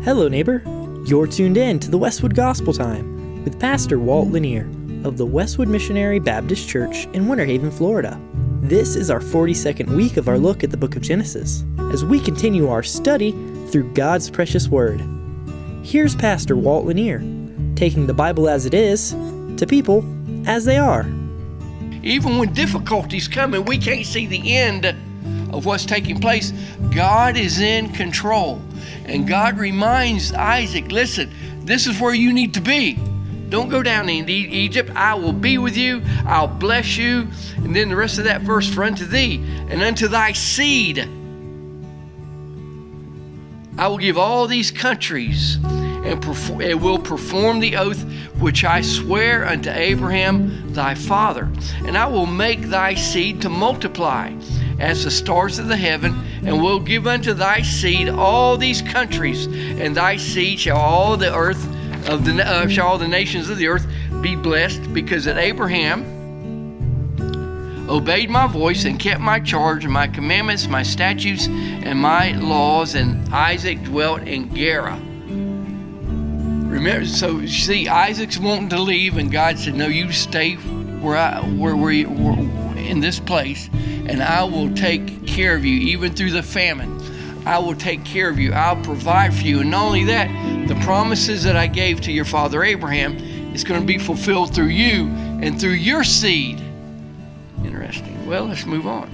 Hello, neighbor. You're tuned in to the Westwood Gospel Time with Pastor Walt Lanier of the Westwood Missionary Baptist Church in Winter Haven, Florida. This is our 42nd week of our look at the book of Genesis as we continue our study through God's precious word. Here's Pastor Walt Lanier, taking the Bible as it is to people as they are. Even when difficulties come and we can't see the end of what's taking place, God is in control. And God reminds Isaac, listen, this is where you need to be. Don't go down into Egypt. I will be with you. I'll bless you. And then the rest of that verse, for unto thee and unto thy seed I will give all these countries, and it will perform the oath which I swear unto Abraham thy father. And I will make thy seed to multiply as the stars of the heaven, and will give unto thy seed all these countries, and thy seed shall all the earth of the shall all the nations of the earth be blessed, because that Abraham obeyed my voice and kept my charge and my commandments, my statutes, and my laws. And Isaac dwelt in Gerar. Remember, so you see, Isaac's wanting to leave, and God said, "No, you stay where in this place, and I will take care of you, even through the famine. I will take care of you. I'll provide for you." And not only that, the promises that I gave to your father Abraham is going to be fulfilled through you and through your seed. Interesting. Well, let's move on.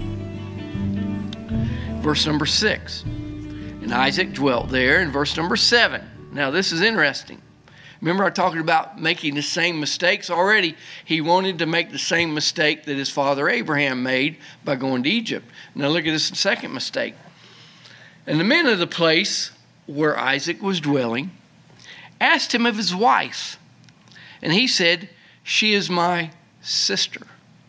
Verse number 6. And Isaac dwelt there. In verse number 7. Now, this is interesting. Remember, I talked about making the same mistakes already. He wanted to make the same mistake that his father Abraham made by going to Egypt. Now, look at this second mistake. And the men of the place where Isaac was dwelling asked him of his wife. And he said, "She is my sister."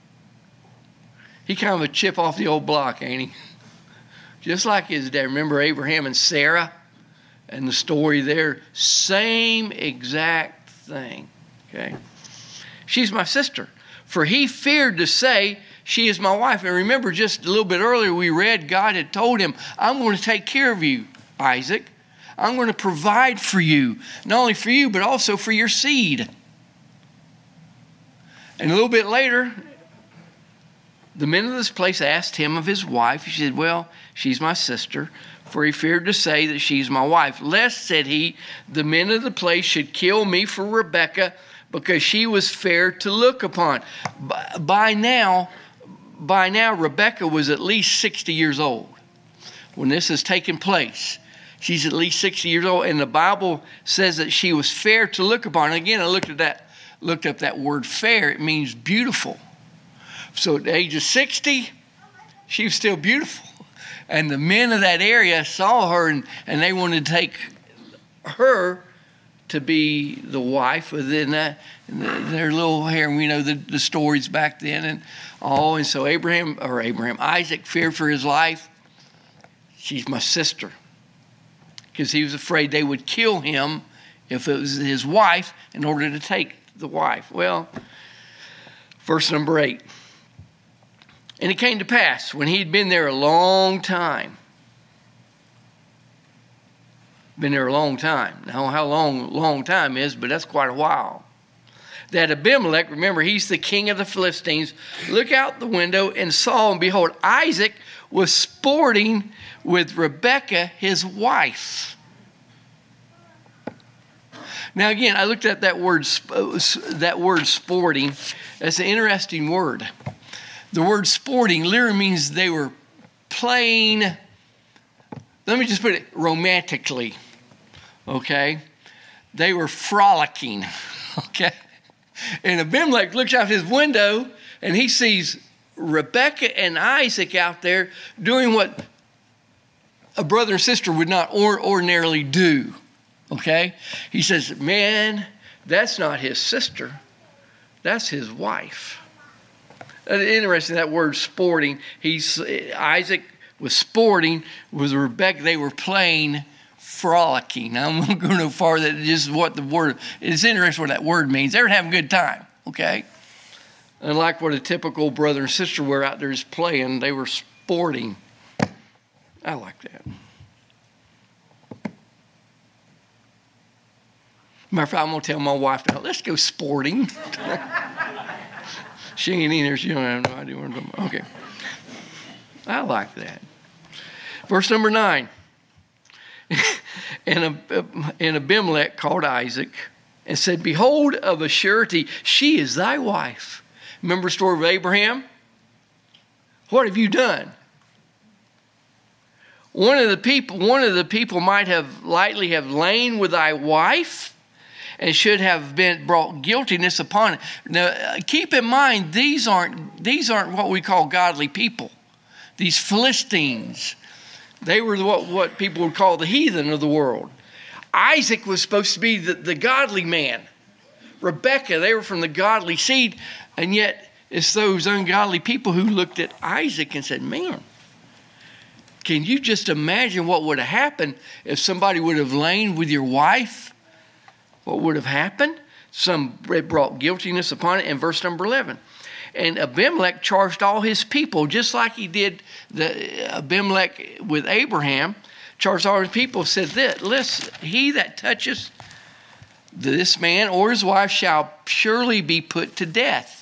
He kind of a chip off the old block, ain't he? Just like his dad. Remember Abraham and Sarah and the story there? Same exact thing. Okay. "She's my sister." For he feared to say, "She is my wife." And remember, just a little bit earlier we read, God had told him, "I'm going to take care of you, Isaac. I'm going to provide for you. Not only for you, but also for your seed." And a little bit later, the men of this place asked him of his wife. He said, "Well, she's my sister." For he feared to say that she's my wife. "Lest," said he, "the men of the place should kill me for Rebekah, because she was fair to look upon." By now, Rebekah was at least 60 years old when this has taken place. She's at least 60 years old, and the Bible says that she was fair to look upon. And again, I looked up that word fair. It means beautiful. So at the age of 60, she was still beautiful. And the men of that area saw her, and they wanted to take her to be the wife within that, their little hair. We know the stories back then and all. And so Isaac feared for his life. "She's my sister." Because he was afraid they would kill him if it was his wife in order to take the wife. Well, verse number 8. "And it came to pass, when he had been there a long time." Been there a long time. Now, how long time is, but that's quite a while. "That Abimelech," remember, he's the king of the Philistines, "looked out the window and saw, and behold, Isaac was sporting with Rebekah, his wife." Now, again, I looked at that word sporting. That's an interesting word. The word sporting literally means they were playing, let me just put it romantically, okay? They were frolicking, okay? And Abimelech looks out his window and he sees Rebekah and Isaac out there doing what a brother and sister would not ordinarily do, okay? He says, "Man, that's not his sister. That's his wife." Interesting, that word sporting. Isaac was sporting with Rebekah. They were playing frolicking. Now, I'm going to go no farther than just what the word, it's interesting what that word means. They were having a good time, okay? Unlike what a typical brother and sister were out there is playing, they were sporting. I like that. Matter of fact, I'm going to tell my wife now, let's go sporting. She ain't in there. She don't have no idea what I'm talking about. Okay. I like that. Verse number 9. And Abimelech called Isaac and said, behold, of a surety, she is thy wife. Remember the story of Abraham? What have you done? One of the people might have lightly have lain with thy wife and should have been brought guiltiness upon it. Now, keep in mind, these aren't what we call godly people. These Philistines, they were what people would call the heathen of the world. Isaac was supposed to be the godly man. Rebekah, they were from the godly seed, and yet it's those ungodly people who looked at Isaac and said, man, can you just imagine what would have happened if somebody would have lain with your wife? What would have happened? Some brought guiltiness upon it in verse number 11. And Abimelech charged all his people, just like he did Abimelech with Abraham, charged all his people, said this, listen, he that toucheth this man or his wife shall surely be put to death.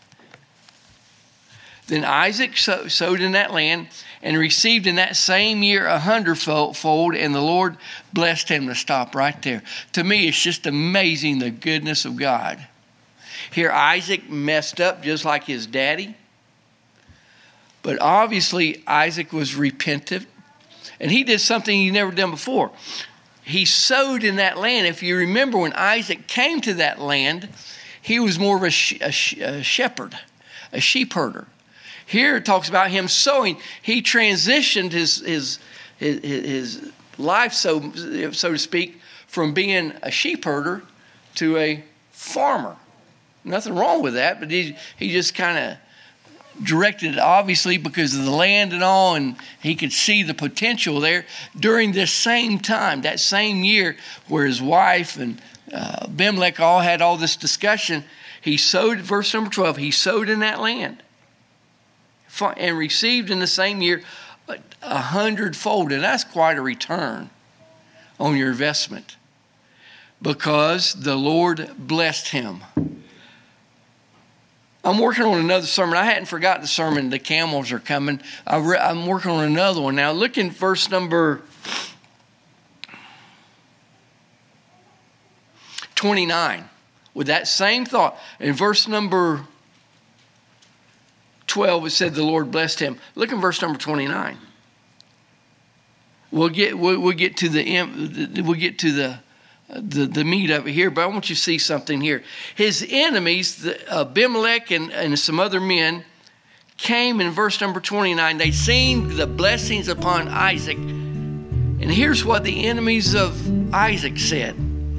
Then Isaac sowed in that land and received in that same year 100-fold, and the Lord blessed him. To stop right there. To me, it's just amazing the goodness of God. Here, Isaac messed up just like his daddy. But obviously, Isaac was repentant, and he did something he'd never done before. He sowed in that land. If you remember, when Isaac came to that land, he was more of a shepherd, a sheep herder. Here it talks about him sowing. He transitioned his life, so to speak, from being a sheep herder to a farmer. Nothing wrong with that, but he just kind of directed it, obviously, because of the land and all, and he could see the potential there. During this same time, that same year, where his wife and Abimelech all had all this discussion, he sowed, verse number 12, he sowed in that land and received in the same year 100-fold. And that's quite a return on your investment, because the Lord blessed him. I'm working on another sermon. I hadn't forgotten the sermon. The camels are coming. I'm working on another one. Now look in verse number 29 with that same thought. In verse number 12, it said the Lord blessed him. Look in verse number 29. We'll get to the meat of it here, but I want you to see something here. His enemies, Abimelech and some other men, came in verse number 29. They seen the blessings upon Isaac. And here's what the enemies of Isaac said.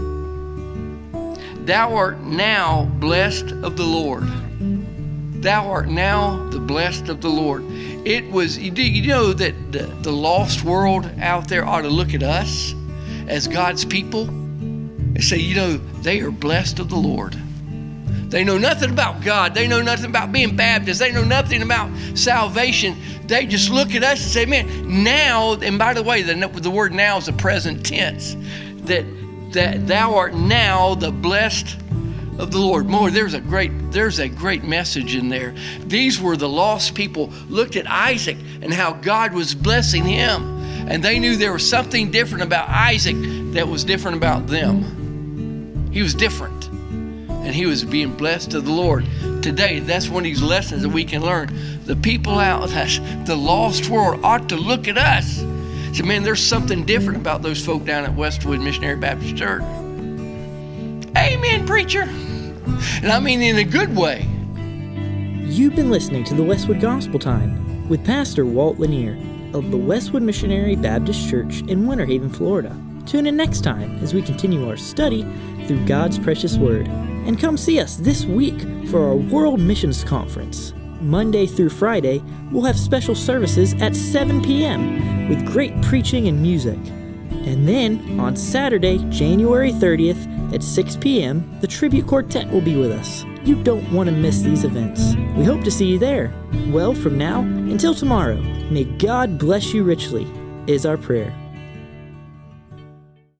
Thou art now blessed of the Lord. Thou art now the blessed of the Lord. It was, you know that the lost world out there ought to look at us as God's people and say, you know, they are blessed of the Lord. They know nothing about God. They know nothing about being Baptist. They know nothing about salvation. They just look at us and say, man, now, and by the way, the word now is a present tense, that thou art now the blessed of the Lord. More, there's a great message in there. These were the lost people, looked at Isaac and how God was blessing him. And they knew there was something different about Isaac that was different about them. He was different. And he was being blessed of the Lord. Today, that's one of these lessons that we can learn. The people out, the lost world ought to look at us. Say, man, there's something different about those folk down at Westwood Missionary Baptist Church. Amen, preacher. And I mean in a good way. You've been listening to the Westwood Gospel Time with Pastor Walt Lanier of the Westwood Missionary Baptist Church in Winter Haven, Florida. Tune in next time as we continue our study through God's precious Word. And come see us this week for our World Missions Conference. Monday through Friday, we'll have special services at 7 p.m. with great preaching and music. And then, on Saturday, January 30th at 6 p.m., the Tribute Quartet will be with us. You don't want to miss these events. We hope to see you there. Well, from now until tomorrow, may God bless you richly, is our prayer.